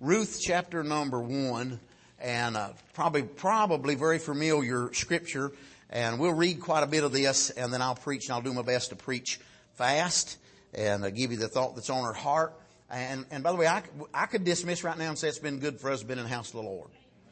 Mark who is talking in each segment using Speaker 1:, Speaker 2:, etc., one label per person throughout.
Speaker 1: Ruth chapter number 1, and probably very familiar scripture. And we'll read quite a bit of this, and then I'll preach, and I'll do my best to preach fast and give you the thought that's on our heart. And by the way, I could dismiss right now and say it's been good for us being in the house of the Lord.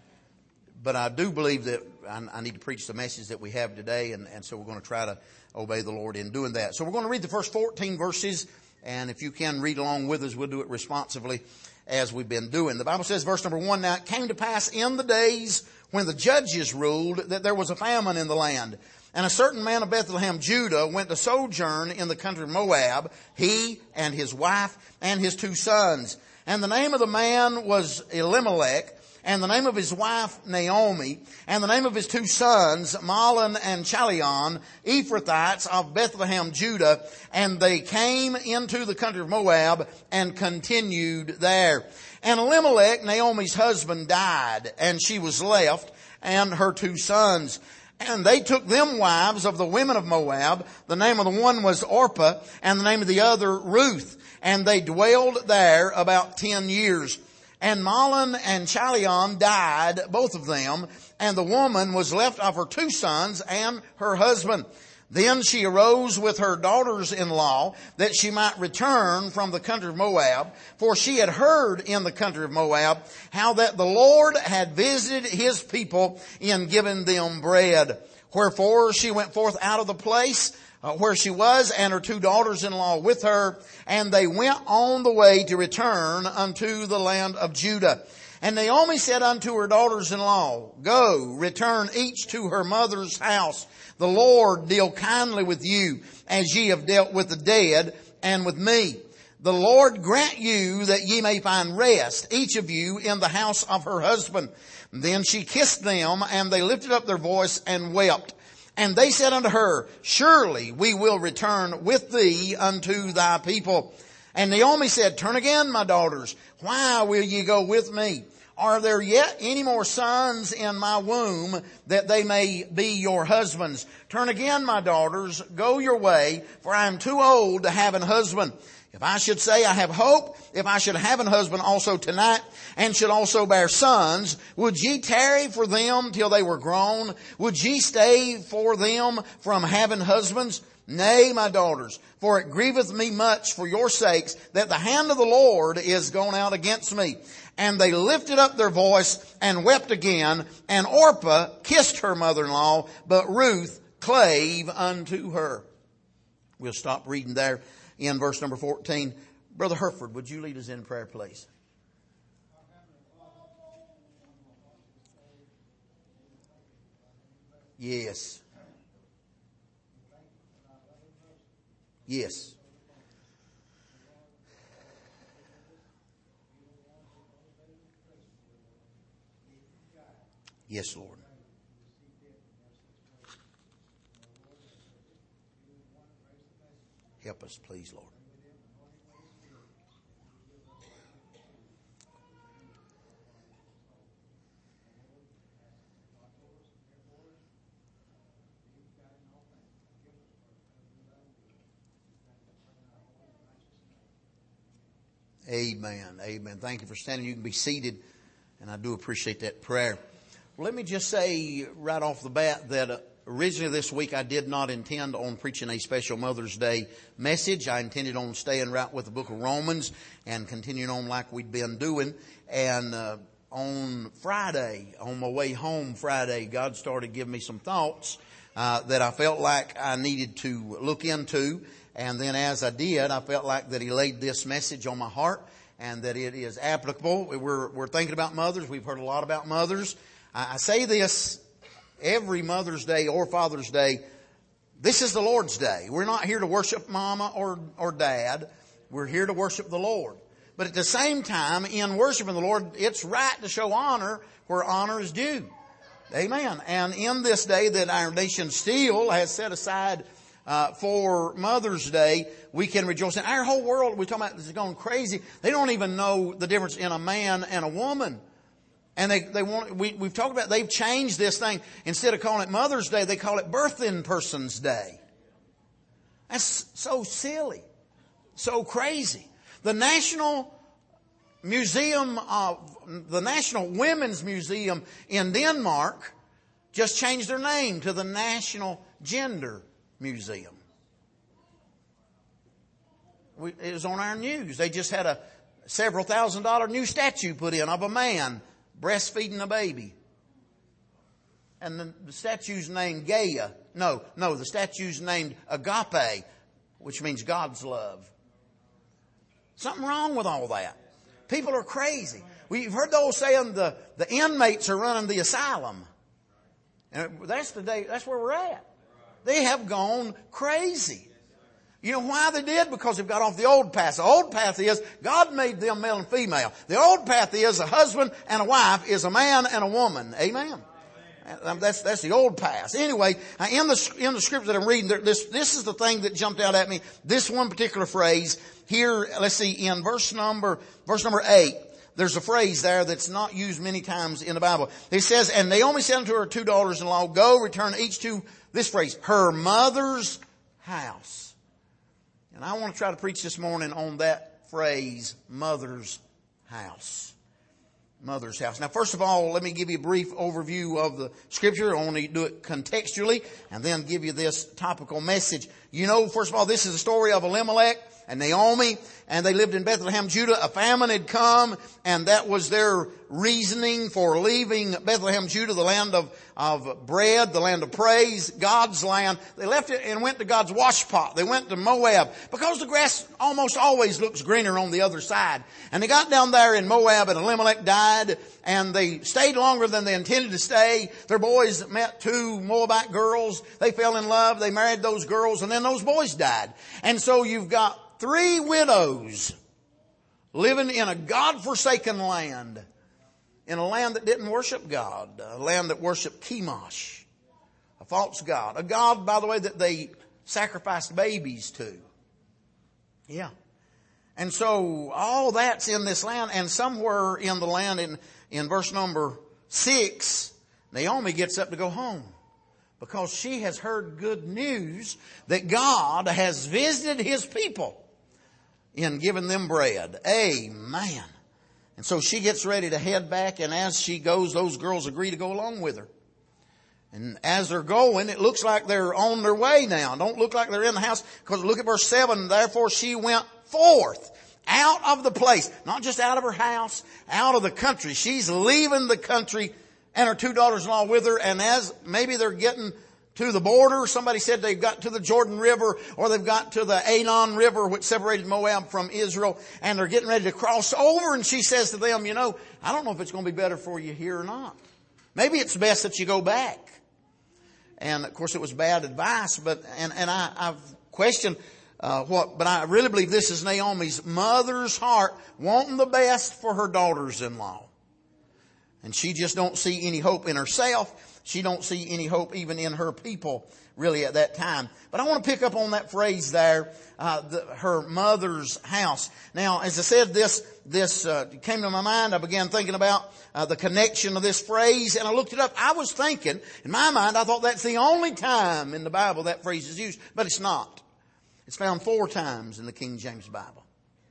Speaker 1: But I do believe that I need to preach the message that we have today, and so we're going to try to obey the Lord in doing that. So we're going to read the first 14 verses, and if you can read along with us, we'll do it responsively as we've been doing. The Bible says, verse number 1, "Now it came to pass in the days when the judges ruled that there was a famine in the land. And a certain man of Bethlehem, Judah, went to sojourn in the country of Moab, he and his wife and his 2 sons. And the name of the man was Elimelech, and the name of his wife Naomi, and the name of his 2 sons, Mahlon and Chalion, Ephrathites of Bethlehem, Judah. And they came into the country of Moab and continued there. And Elimelech, Naomi's husband, died, and she was left, and her 2 sons. And they took them wives of the women of Moab. The name of the one was Orpah, and the name of the other Ruth. And they dwelled there about 10 years. And Mahlon and Chalion died, both of them, and the woman was left of her 2 sons and her husband. Then she arose with her daughters-in-law that she might return from the country of Moab, for she had heard in the country of Moab how that the Lord had visited his people in giving them bread. Wherefore she went forth out of the place where she was, and her 2 daughters-in-law with her, and they went on the way to return unto the land of Judah. And Naomi said unto her daughters-in-law, Go, return each to her mother's house. The Lord deal kindly with you, as ye have dealt with the dead and with me. The Lord grant you that ye may find rest, each of you in the house of her husband. Then she kissed them, and they lifted up their voice and wept. And they said unto her, Surely we will return with thee unto thy people. And Naomi said, Turn again, my daughters. Why will ye go with me? Are there yet any more sons in my womb that they may be your husbands? Turn again, my daughters, go your way, for I am too old to have an husband. If I should say I have hope, if I should have an husband also tonight, and should also bear sons, would ye tarry for them till they were grown? Would ye stay for them from having husbands? Nay, my daughters, for it grieveth me much for your sakes that the hand of the Lord is gone out against me. And they lifted up their voice and wept again, and Orpah kissed her mother-in-law, but Ruth clave unto her. We'll stop reading there in verse number 14. Brother Herford, would you lead us in prayer, please? Yes. Yes. Yes, Lord. Help us, please, Lord. Amen. Amen. Thank you for standing. You can be seated, and I do appreciate that prayer. Well, let me just say right off the bat that originally this week I did not intend on preaching a special Mother's Day message. I intended on staying right with the book of Romans and continuing on like we'd been doing. And on Friday, on my way home Friday, God started giving me some thoughts that I felt like I needed to look into. And then as I did, I felt like that He laid this message on my heart and that it is applicable. We're thinking about mothers. We've heard a lot about mothers. I say this every Mother's Day or Father's Day. This is the Lord's day. We're not here to worship mama or dad. We're here to worship the Lord. But at the same time, in worshiping the Lord, it's right to show honor where honor is due. Amen. And in this day that our nation still has set aside for Mother's Day, we can rejoice. In our whole world, we're talking about this is going crazy. They don't even know the difference in a man and a woman. And we've talked about, they've changed this thing. Instead of calling it Mother's Day, they call it Birthing Person's Day. That's so silly. So crazy. The national museum, the National Women's Museum in Denmark just changed their name to the National Gender Museum. It was on our news. They just had a several $1,000 new statue put in of a man breastfeeding a baby. And the statue's named Gaia. No, the statue's named Agape, which means God's love. Something wrong with all that. People are crazy. We've heard the old saying, the inmates are running the asylum. And that's where we're at. They have gone crazy. You know why they did? Because they've got off the old path. The old path is God made them male and female. The old path is a husband and a wife is a man and a woman. Amen. That's the old path. Anyway, in the scripture that I'm reading, this is the thing that jumped out at me. This one particular phrase here. Let's see, in verse number 8. There's a phrase there that's not used many times in the Bible. It says, and Naomi said unto her 2 daughters-in-law, go, return each to, this phrase, her mother's house. And I want to try to preach this morning on that phrase, mother's house. Mother's house. Now, first of all, let me give you a brief overview of the scripture. I want to do it contextually and then give you this topical message. You know, first of all, this is the story of Elimelech and Naomi, and they lived in Bethlehem, Judah. A famine had come, and that was their reasoning for leaving Bethlehem, Judah, the land of bread, the land of praise, God's land. They left it and went to God's washpot. They went to Moab because the grass almost always looks greener on the other side. And they got down there in Moab, and Elimelech died, and they stayed longer than they intended to stay. Their boys met 2 Moabite girls. They fell in love. They married those girls, and then those boys died. And so you've got 3 widows living in a God-forsaken land, in a land that didn't worship God, a land that worshiped Chemosh, a false god, a god, by the way, that they sacrificed babies to. Yeah. And so all that's in this land, and somewhere in the land in verse number 6, Naomi gets up to go home because she has heard good news that God has visited His people in giving them bread. Amen. And so she gets ready to head back, and as she goes, those girls agree to go along with her. And as they're going, it looks like they're on their way now. Don't look like they're in the house, because look at verse 7. Therefore she went forth out of the place, not just out of her house, out of the country. She's leaving the country, and her 2 daughters-in-law with her, and as maybe they're getting to the border. Somebody said they've got to the Jordan River, or they've got to the Anon River, which separated Moab from Israel, and they're getting ready to cross over. And she says to them, you know, I don't know if it's going to be better for you here or not. Maybe it's best that you go back. And of course it was bad advice, but I've questioned but I really believe this is Naomi's mother's heart wanting the best for her daughters-in-law. And she just don't see any hope in herself. She don't see any hope even in her people really at that time. But I want to pick up on that phrase there, her mother's house. Now, as I said, this came to my mind. I began thinking about the connection of this phrase, and I looked it up. I was thinking, in my mind, I thought that's the only time in the Bible that phrase is used, but it's not. It's found 4 times in the King James Bible.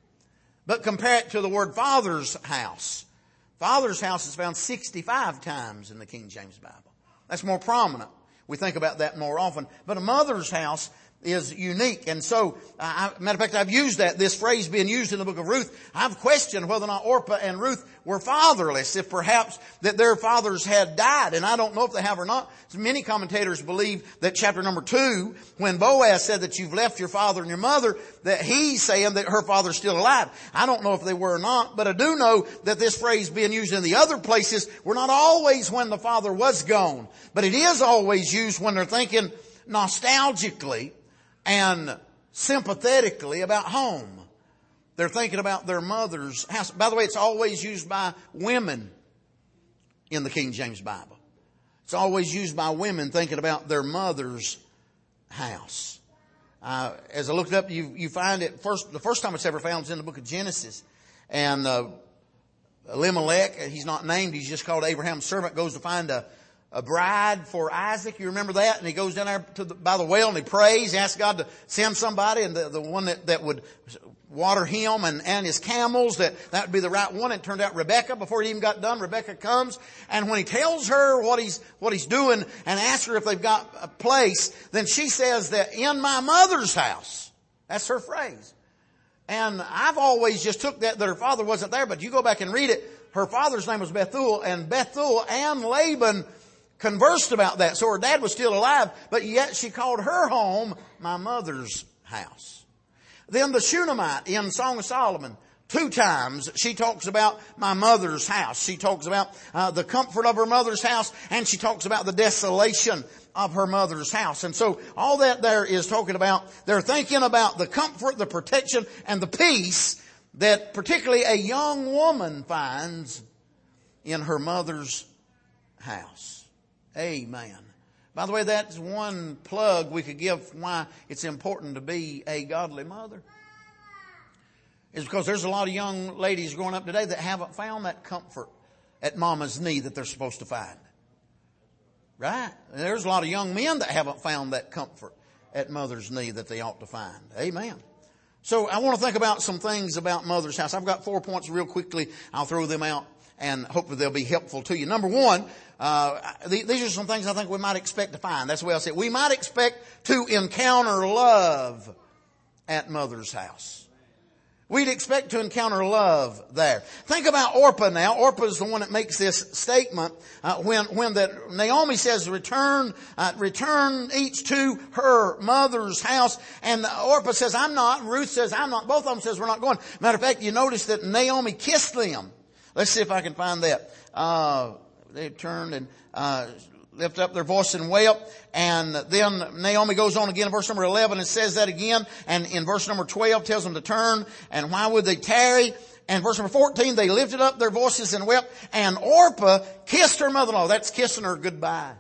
Speaker 1: But compare it to the word father's house. Father's house is found 65 times in the King James Bible. That's more prominent. We think about that more often. But a mother's house is unique. And so, matter of fact, I've used this phrase being used in the book of Ruth. I've questioned whether or not Orpah and Ruth were fatherless, if perhaps that their fathers had died. And I don't know if they have or not. Many commentators believe that chapter number 2, when Boaz said that you've left your father and your mother, that he's saying that her father's still alive. I don't know if they were or not, but I do know that this phrase being used in the other places were not always when the father was gone. But it is always used when they're thinking nostalgically and sympathetically about home. They're thinking about their mother's house. By the way, it's always used by women in the King James Bible. It's always used by women thinking about their mother's house. As I looked up, you find it the first time it's ever found is in the book of Genesis. And Elimelech, he's not named, he's just called Abraham's servant, goes to find a bride for Isaac. You remember that? And he goes down there by the well and he prays. He asks God to send somebody, and the one that would water him and his camels, that would be the right one. It turned out Rebekah. Before he even got done, Rebekah comes, and when he tells her what he's doing and asks her if they've got a place, then she says that in my mother's house. That's her phrase. And I've always just took that her father wasn't there, but you go back and read it. Her father's name was Bethuel, and Bethuel and Laban conversed about that. So her dad was still alive, but yet she called her home my mother's house. Then the Shunammite in Song of Solomon, 2 times she talks about my mother's house. She talks about the comfort of her mother's house, and she talks about the desolation of her mother's house. And so all that there is talking about, they're thinking about the comfort, the protection, and the peace that particularly a young woman finds in her mother's house. Amen. By the way, that's one plug we could give why it's important to be a godly mother. Is because there's a lot of young ladies growing up today that haven't found that comfort at mama's knee that they're supposed to find. Right? And there's a lot of young men that haven't found that comfort at mother's knee that they ought to find. Amen. So I want to think about some things about mother's house. I've got 4 points real quickly. I'll throw them out and hopefully they'll be helpful to you. Number one, these are some things I think we might expect to find. That's the way I say it. We might expect to encounter love at mother's house. We'd expect to encounter love there. Think about Orpah now. Orpah is the one that makes this statement when that Naomi says, return each to her mother's house. And Orpah says, I'm not. Ruth says, I'm not. Both of them says, we're not going. Matter of fact, you notice that Naomi kissed them. Let's see if I can find that. They turned and lift up their voice and wept. And then Naomi goes on again in verse number 11 and says that again. And in verse number 12 tells them to turn. And why would they tarry? And verse number 14, they lifted up their voices and wept. And Orpah kissed her mother-in-law. That's kissing her goodbye.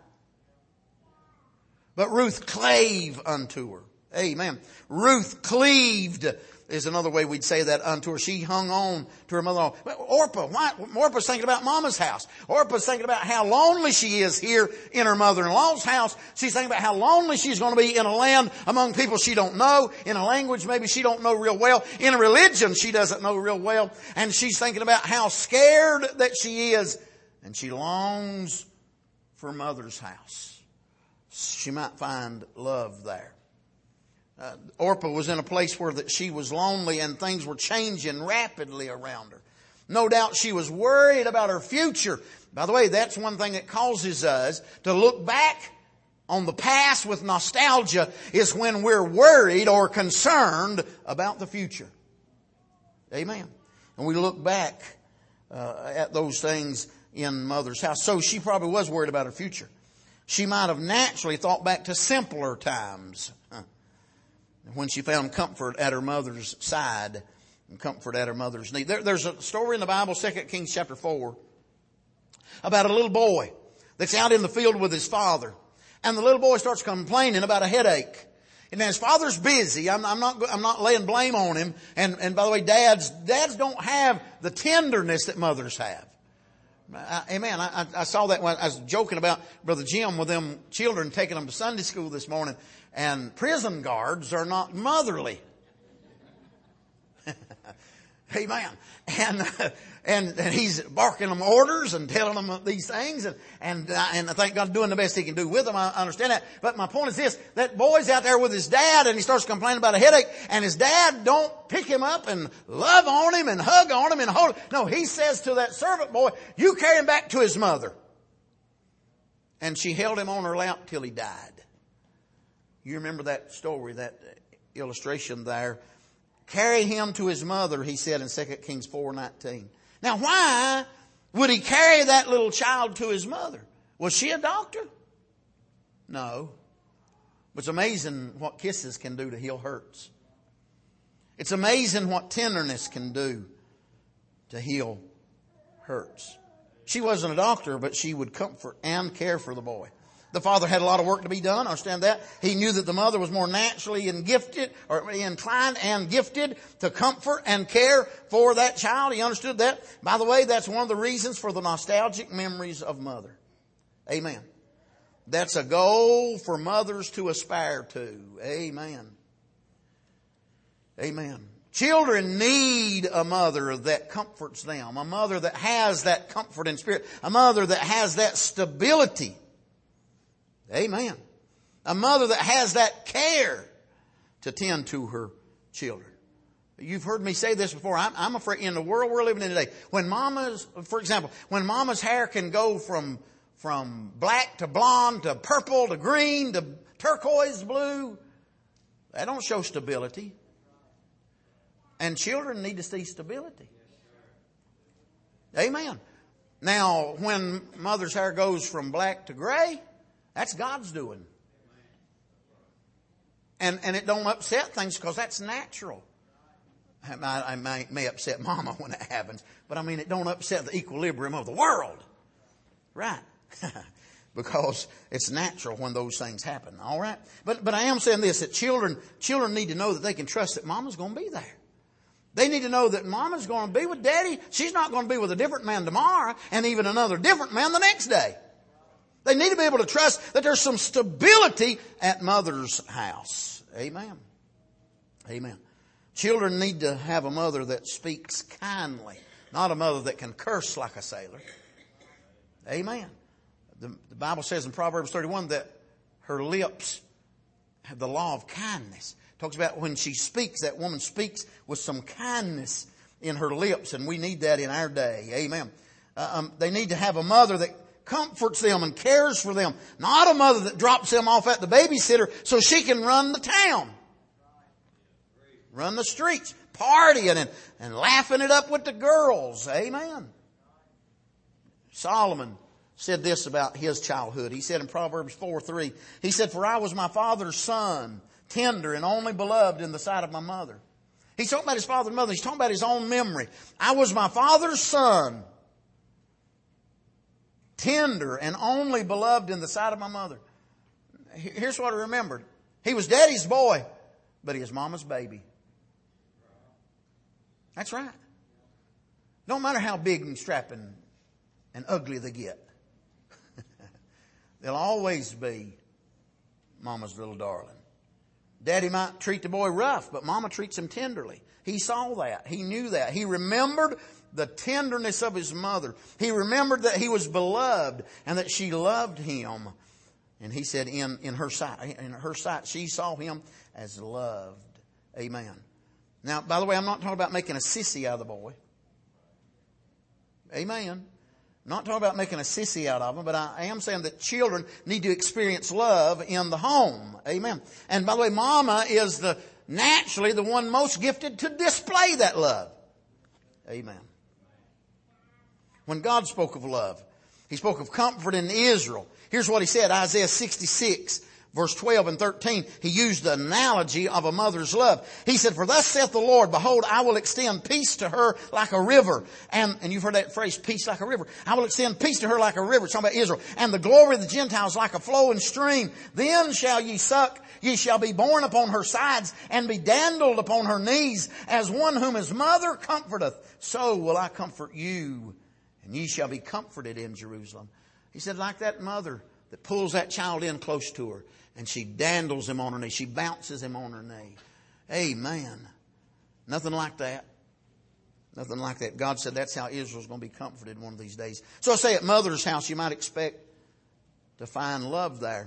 Speaker 1: But Ruth clave unto her. Amen. Ruth cleaved is another way we'd say that unto her. She hung on to her mother-in-law. Orpah's thinking about mama's house. Orpah's thinking about how lonely she is here in her mother-in-law's house. She's thinking about how lonely she's going to be in a land among people she don't know, in a language maybe she don't know real well, in a religion she doesn't know real well. And she's thinking about how scared that she is. And she longs for mother's house. She might find love there. Orpah was in a place where that she was lonely and things were changing rapidly around her. No doubt she was worried about her future. By the way, that's one thing that causes us to look back on the past with nostalgia, is when we're worried or concerned about the future. Amen. And we look back at those things in mother's house. So she probably was worried about her future. She might have naturally thought back to simpler times when she found comfort at her mother's side and comfort at her mother's knee. There's a story in the Bible, 2 Kings chapter 4, about a little boy that's out in the field with his father. And the little boy starts complaining about a headache. And his father's busy. I'm not laying blame on him. And by the way, dads don't have the tenderness that mothers have. Amen. I saw that when I was joking about Brother Jim with them children, taking them to Sunday school this morning. And prison guards are not motherly. Amen. And he's barking them orders and telling them these things. And I thank God doing the best he can do with them. I understand that. But my point is this, that boy's out there with his dad and he starts complaining about a headache. And his dad don't pick him up and love on him and hug on him and hold him. No, he says to that servant boy, you carry him back to his mother. And she held him on her lap till he died. You remember that story, that illustration there. Carry him to his mother, he said in 2 Kings 4:19. Now, why would he carry that little child to his mother? Was she a doctor? No. But it's amazing what kisses can do to heal hurts. It's amazing what tenderness can do to heal hurts. She wasn't a doctor, but she would comfort and care for the boy. The father had a lot of work to be done. I understand that. He knew that the mother was more naturally inclined and gifted to comfort and care for that child. He understood that. By the way, that's one of the reasons for the nostalgic memories of mother. Amen. That's a goal for mothers to aspire to. Amen. Amen. Children need a mother that comforts them, a mother that has that comfort in spirit, a mother that has that stability. Amen. A mother that has that care to tend to her children. You've heard me say this before. I'm afraid in the world we're living in today, when mama's, for example, when mama's hair can go from black to blonde to purple to green to turquoise blue, that don't show stability. And children need to see stability. Amen. Now, when mother's hair goes from black to gray, that's God's doing. And it don't upset things because that's natural. I may upset mama when it happens, but I mean, it don't upset the equilibrium of the world. Right. Because it's natural when those things happen. All right. But I am saying this, that children need to know that they can trust that mama's going to be there. They need to know that mama's going to be with daddy. She's not going to be with a different man tomorrow and even another different man the next day. They need to be able to trust that there's some stability at mother's house. Amen. Amen. Children need to have a mother that speaks kindly, not a mother that can curse like a sailor. Amen. The Bible says in Proverbs 31 that her lips have the law of kindness. Talks about when she speaks, that woman speaks with some kindness in her lips, and we need that in our day. Amen. They need to have a mother that comforts them and cares for them, not a mother that drops them off at the babysitter so she can run the town, run the streets, partying and laughing it up with the girls. Amen. Solomon said this about his childhood. He said in Proverbs 4:3, he said, "For I was my father's son, tender and only beloved in the sight of my mother." He's talking about his father and mother. He's talking about his own memory. I was my father's son, tender and only beloved in the sight of my mother. Here's what I remembered. He was daddy's boy, but he was mama's baby. That's right. Don't matter how big and strapping and ugly they get. They'll always be mama's little darling. Daddy might treat the boy rough, but mama treats him tenderly. He saw that. He knew that. He remembered the tenderness of his mother. He remembered that he was beloved and that she loved him. And he said in her sight, she saw him as loved. Amen. Now, by the way, I'm not talking about making a sissy out of the boy. Amen. I'm not talking about making a sissy out of them, but I am saying that children need to experience love in the home. Amen. And by the way, mama is naturally the one most gifted to display that love. Amen. When God spoke of love, He spoke of comfort in Israel. Here's what He said, Isaiah 66. Verse 12 and 13, He used the analogy of a mother's love. He said, "For thus saith the Lord, behold, I will extend peace to her like a river." And you've heard that phrase, peace like a river. I will extend peace to her like a river. It's talking about Israel. "And the glory of the Gentiles like a flowing stream. Then shall ye suck, ye shall be borne upon her sides, and be dandled upon her knees, as one whom his mother comforteth. So will I comfort you, and ye shall be comforted in Jerusalem." He said, like that mother that pulls that child in close to her, and she dandles him on her knee. She bounces him on her knee. Amen. Nothing like that. Nothing like that. God said that's how Israel's going to be comforted one of these days. So I say at mother's house, you might expect to find love there.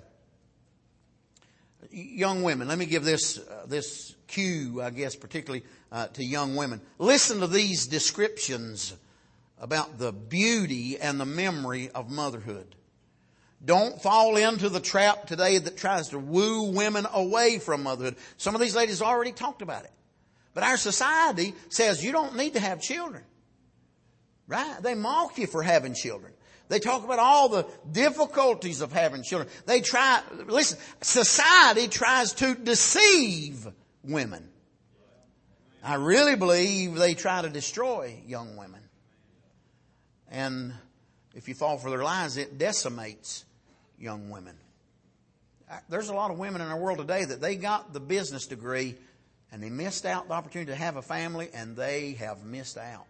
Speaker 1: Young women, let me give this cue, I guess, particularly to young women. Listen to these descriptions about the beauty and the memory of motherhood. Don't fall into the trap today that tries to woo women away from motherhood. Some of these ladies already talked about it. But our society says you don't need to have children. Right? They mock you for having children. They talk about all the difficulties of having children. Listen, society tries to deceive women. I really believe they try to destroy young women. And if you fall for their lies, it decimates young women. There's a lot of women in our world today that they got the business degree and they missed out the opportunity to have a family, and they have missed out.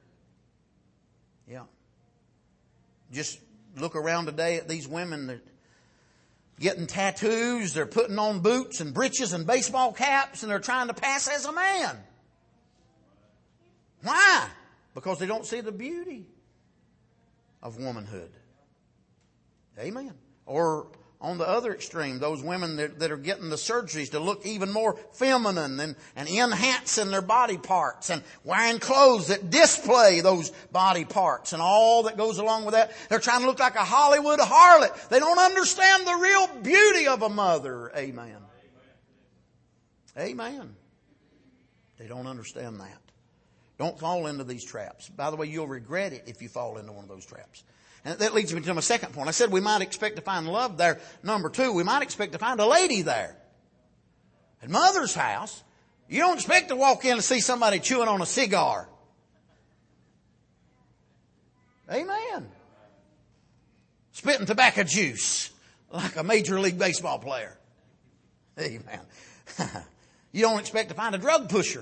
Speaker 1: Yeah. Just look around today at these women getting tattoos. They're putting on boots and breeches and baseball caps, and they're trying to pass as a man. Why? Because they don't see the beauty of womanhood. Amen. Or on the other extreme, those women that are getting the surgeries to look even more feminine and enhancing their body parts and wearing clothes that display those body parts and all that goes along with that. They're trying to look like a Hollywood harlot. They don't understand the real beauty of a mother. Amen. Amen. They don't understand that. Don't fall into these traps. By the way, you'll regret it if you fall into one of those traps. And that leads me to my second point. I said we might expect to find love there. Number two, we might expect to find a lady there. At mother's house, you don't expect to walk in and see somebody chewing on a cigar. Amen. Spitting tobacco juice like a Major League Baseball player. Amen. You don't expect to find a drug pusher.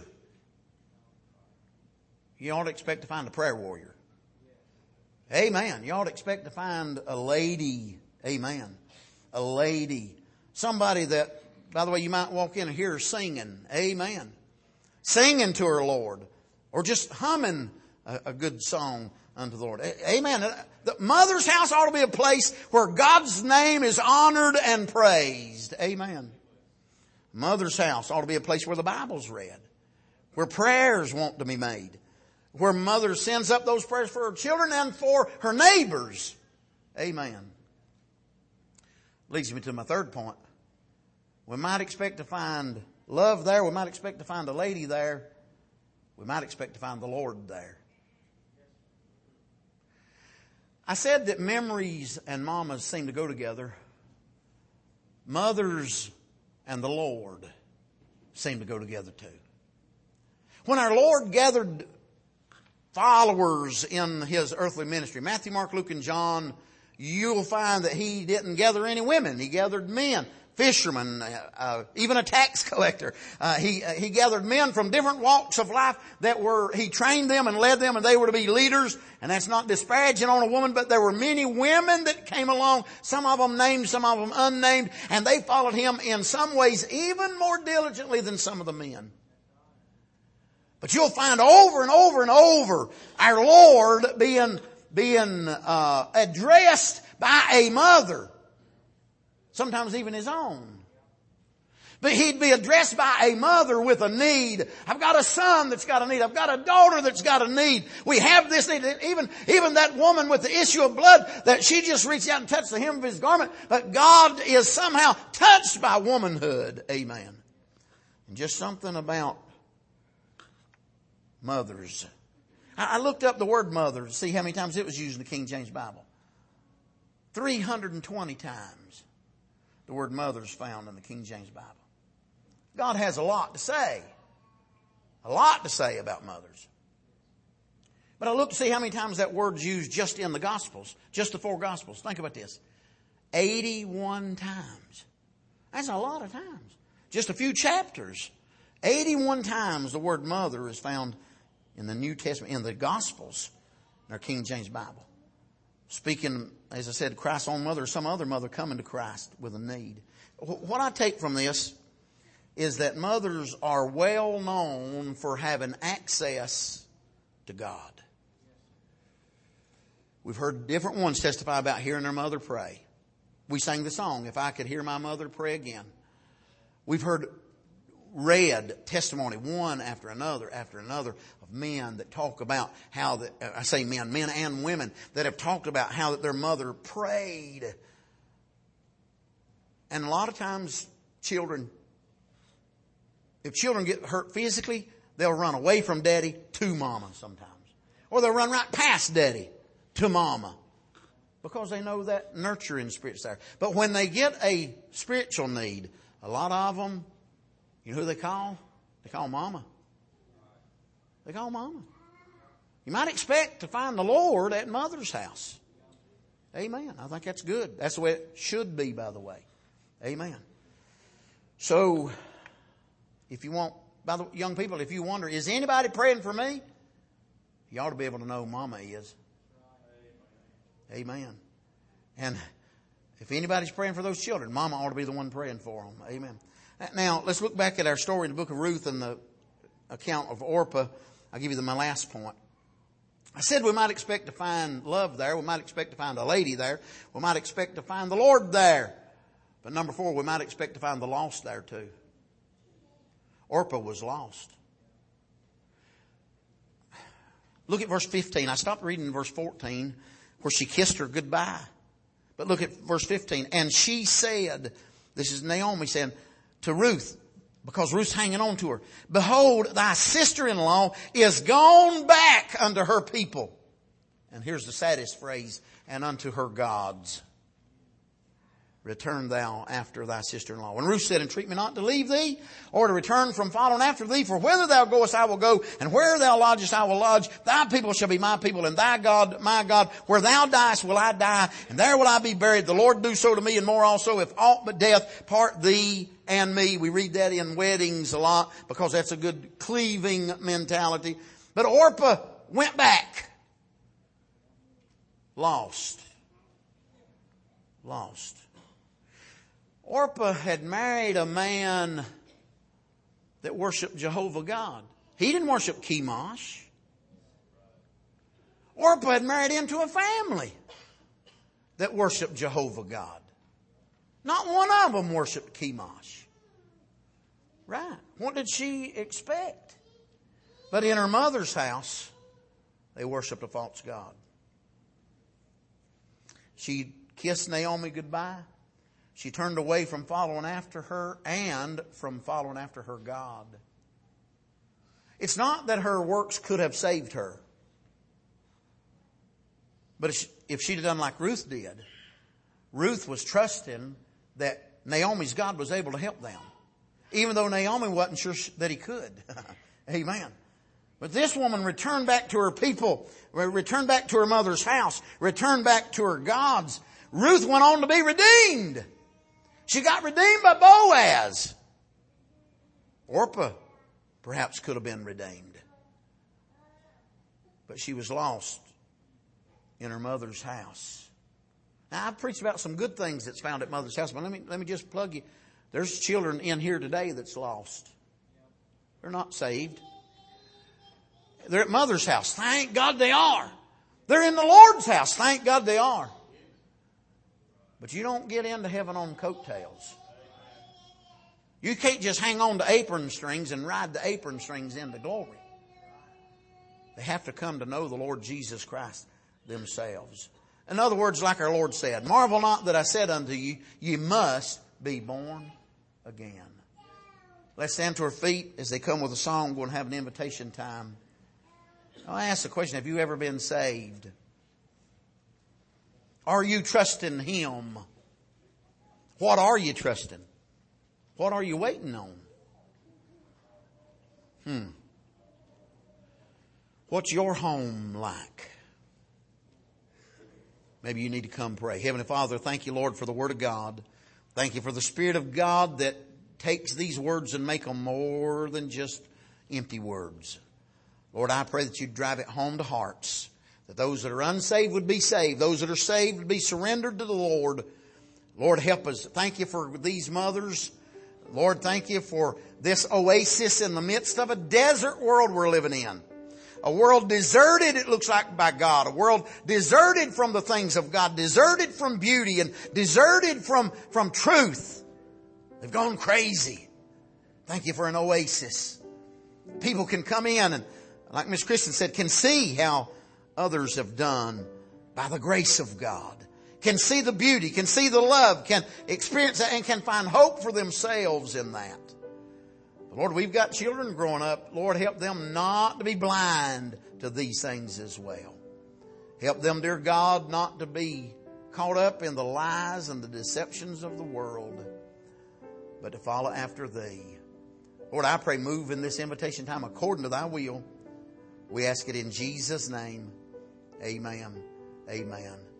Speaker 1: You ought to expect to find a prayer warrior. Amen. You ought to expect to find a lady. Amen. A lady. Somebody that, by the way, you might walk in and hear her singing. Amen. Singing to her Lord. Or just humming a good song unto the Lord. Amen. The mother's house ought to be a place where God's name is honored and praised. Amen. Mother's house ought to be a place where the Bible's read. Where prayers want to be made. Where mother sends up those prayers for her children and for her neighbors. Amen. Leads me to my third point. We might expect to find love there. We might expect to find a lady there. We might expect to find the Lord there. I said that memories and mamas seem to go together. Mothers and the Lord seem to go together too. When our Lord gathered followers in His earthly ministry, Matthew, Mark, Luke, and John, you'll find that He didn't gather any women. He gathered men, fishermen, even a tax collector. He gathered men from different walks of life He trained them and led them, and they were to be leaders. And that's not disparaging on a woman, but there were many women that came along, some of them named, some of them unnamed, and they followed Him in some ways even more diligently than some of the men. But you'll find over and over and over our Lord being addressed by a mother. Sometimes even His own. But He'd be addressed by a mother with a need. I've got a son that's got a need. I've got a daughter that's got a need. We have this need. Even that woman with the issue of blood, that she just reached out and touched the hem of His garment. But God is somehow touched by womanhood. Amen. And just something about mothers. I looked up the word mother to see how many times it was used in the King James Bible. 320 times the word mother is found in the King James Bible. God has a lot to say. A lot to say about mothers. But I looked to see how many times that word's used just in the Gospels. Just the 4 Gospels. Think about this. 81 times. That's a lot of times. Just a few chapters. 81 times the word mother is found in the New Testament, in the Gospels, in our King James Bible. Speaking, as I said, Christ's own mother or some other mother coming to Christ with a need. What I take from this is that mothers are well known for having access to God. We've heard different ones testify about hearing their mother pray. We sang the song, If I Could Hear My Mother Pray Again. We've heard read testimony one after another of men that talk about how I say men and women that have talked about how that their mother prayed. And a lot of times if children get hurt physically, they'll run away from daddy to mama sometimes. Or they'll run right past daddy to mama. Because they know that nurturing spirit's there. But when they get a spiritual need, a lot of them, you know who they call? They call mama. They call mama. You might expect to find the Lord at mother's house. Amen. I think that's good. That's the way it should be, by the way. Amen. So, if you want, by the young people, if you wonder, is anybody praying for me? You ought to be able to know mama is. Amen. And If anybody's praying for those children, Mama ought to be the one praying for them. Amen. Now, let's look back at our story in the book of Ruth and the account of Orpah. I'll give you my last point. I said we might expect to find love there. We might expect to find a lady there. We might expect to find the Lord there. But number 4, we might expect to find the lost there too. Orpah was lost. Look at verse 15. I stopped reading verse 14 where she kissed her goodbye. But look at verse 15. And she said, this is Naomi saying to Ruth, because Ruth's hanging on to her, behold, thy sister-in-law is gone back unto her people. And here's the saddest phrase, and unto her gods. Return thou after thy sister-in-law. When Ruth said, entreat me not to leave thee, or to return from following after thee, for whither thou goest I will go, and where thou lodgest I will lodge. Thy people shall be my people, and thy God my God. Where thou diest will I die, and there will I be buried. The Lord do so to me, and more also, if aught but death part thee and me. We read that in weddings a lot, because that's a good cleaving mentality. But Orpah went back. Lost. Orpah had married a man that worshiped Jehovah God. He didn't worship Chemosh. Orpah had married into a family that worshiped Jehovah God. Not one of them worshiped Chemosh. Right. What did she expect? But in her mother's house, they worshiped a false god. She kissed Naomi goodbye. She turned away from following after her and from following after her God. It's not that her works could have saved her. But if she'd have done like Ruth did, Ruth was trusting that Naomi's God was able to help them. Even though Naomi wasn't sure that he could. Amen. But this woman returned back to her people, returned back to her mother's house, returned back to her gods. Ruth went on to be redeemed. She got redeemed by Boaz. Orpah perhaps could have been redeemed. But she was lost in her mother's house. Now, I've preached about some good things that's found at mother's house, but let me just plug you. There's children in here today that's lost. They're not saved. They're at mother's house. Thank God they are. They're in the Lord's house. Thank God they are. But you don't get into heaven on coattails. You can't just hang on to apron strings and ride the apron strings into glory. They have to come to know the Lord Jesus Christ themselves. In other words, like our Lord said, marvel not that I said unto you, ye must be born again. Let's stand to our feet as they come with a song. We're going to have an invitation time. I'll ask the question, have you ever been saved? Are you trusting Him? What are you trusting? What are you waiting on? What's your home like? Maybe you need to come pray. Heavenly Father, thank you, Lord, for the Word of God. Thank you for the Spirit of God that takes these words and make them more than just empty words. Lord, I pray that you drive it home to hearts. That those that are unsaved would be saved. Those that are saved would be surrendered to the Lord. Lord, help us. Thank you for these mothers. Lord, thank you for this oasis in the midst of a desert world we're living in. A world deserted, it looks like, by God. A world deserted from the things of God. Deserted from beauty and deserted from truth. They've gone crazy. Thank you for an oasis. People can come in and, like Miss Kristen said, can see how others have done by the grace of God. Can see the beauty, can see the love, can experience that, and can find hope for themselves in that. But Lord, we've got children growing up. Lord, help them not to be blind to these things as well. Help them, dear God, not to be caught up in the lies and the deceptions of the world, but to follow after Thee. Lord, I pray, move in this invitation time according to Thy will. We ask it in Jesus' name. Amen. Amen.